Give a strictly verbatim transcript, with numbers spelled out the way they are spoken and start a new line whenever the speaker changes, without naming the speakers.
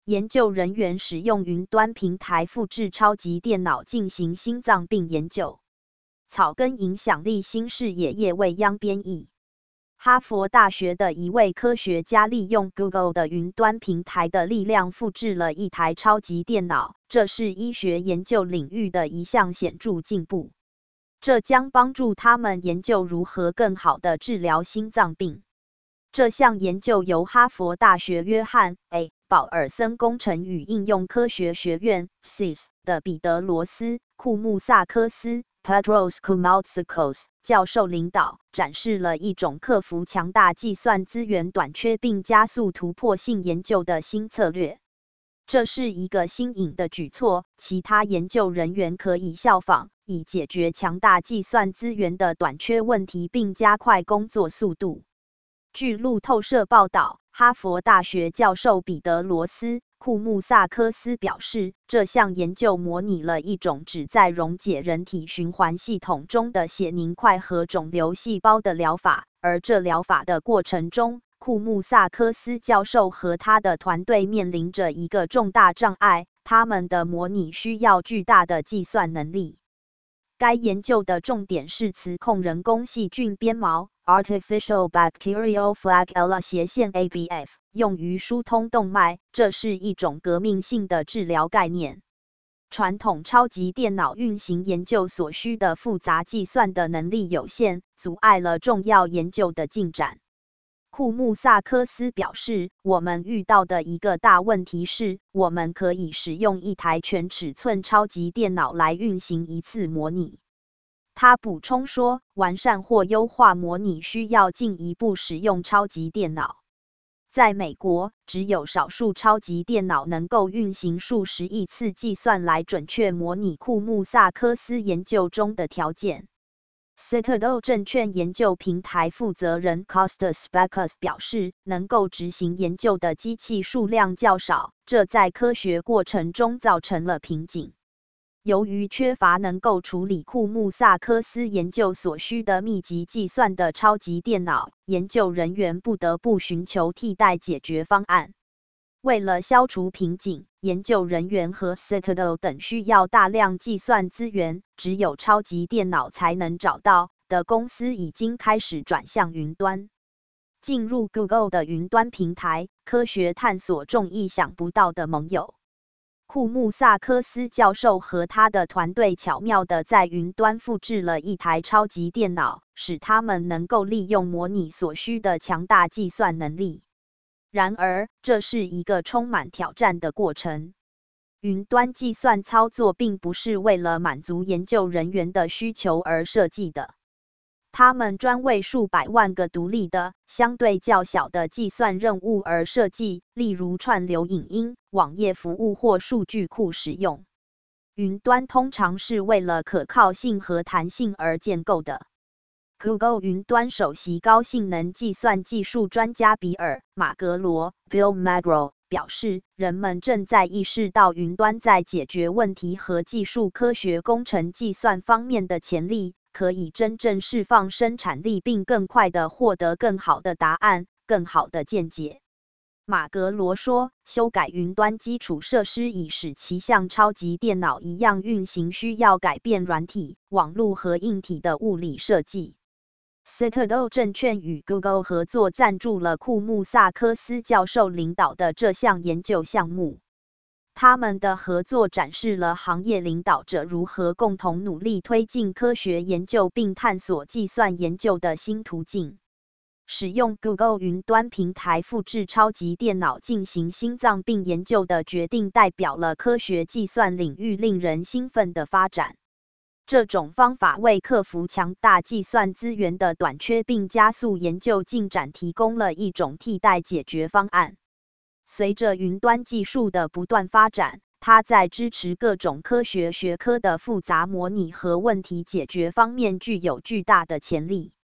研究人员使用云端平台复制超级电脑进行心脏病研究。草根影响力新视野叶未央编译。哈佛大学的一位科学家利用 Google 的云端平台的力量复制了一台超级电脑，这是医学研究领域的一项显著进步。这将帮助他们研究如何更好地治疗心脏病。这项研究由哈佛大学约翰 A. 保尔森工程与应用科学学院 S I S 的彼得罗斯·库穆萨科斯 Petros Koumoutsakos 教授领导，展示了一种克服强大计算资源短缺并加速突破性研究的新策略。这是一个新颖的举措，其他研究人员可以效仿，以解决强大计算资源的短缺问题并加快工作速度。据路透社报道，哈佛大学教授彼得罗斯·库穆萨科斯表示，这项研究模拟了一种旨在溶解人体循环系统中的血凝块和肿瘤细胞的疗法，而这疗法的过程中，库穆萨科斯教授和他的团队面临着一个重大障碍，他们的模拟需要巨大的计算能力。该研究的重点是磁控人工细菌鞭毛 Artificial Bacterial Flagella 斜线 A B F 用于疏通动脉，这是一种革命性的治疗概念。传统超级电脑运行研究所需的复杂计算的能力有限，阻碍了重要研究的进展。库穆萨科斯表示，我们遇到的一个大问题是，我们可以使用一台全尺寸超级电脑来运行一次模拟。他补充说，完善或优化模拟需要进一步使用超级电脑。在美国，只有少数超级电脑能够运行数十亿次计算来准确模拟库穆萨科斯研究中的条件。Citadel 证券研究平台负责人 Kostas Spekas 表示，能够执行研究的机器数量较少，这在科学过程中造成了瓶颈。由于缺乏能够处理库穆萨科斯研究所需的密集计算的超级电脑，研究人员不得不寻求替代解决方案。为了消除瓶颈，研究人员和 Citadel 等需要大量计算资源，只有超级电脑才能找到的公司已经开始转向云端。进入 Google 的云端平台，科学探索中意想不到的盟友。库穆萨科斯教授和他的团队巧妙地在云端复制了一台超级电脑，使他们能够利用模拟所需的强大计算能力。然而，这是一个充满挑战的过程。云端计算操作并不是为了满足研究人员的需求而设计的。他们专为数百万个独立的、相对较小的计算任务而设计，例如串流影音、网页服务或数据库使用。云端通常是为了可靠性和弹性而建构的。Google 云端首席高性能计算技术专家比尔·马格罗 （Bill Magro） 表示，人们正在意识到云端在解决问题和技术科学工程计算方面的潜力，可以真正释放生产力并更快地获得更好的答案、更好的见解。马格罗说，修改云端基础设施以使其像超级电脑一样运行，需要改变软体、网络和硬体的物理设计。Citadel 证券与 Google 合作赞助了库穆萨科斯教授领导的这项研究项目。他们的合作展示了行业领导者如何共同努力推进科学研究并探索计算研究的新途径。使用 Google 云端平台复制超级电脑进行心脏病研究的决定代表了科学计算领域令人兴奋的发展。这种方法为克服强大计算资源的短缺并加速研究进展提供了一种替代解决方案。随着云端技术的不断发展，它在支持各种科学学科的复杂模拟和问题解决方面具有巨大的潜力。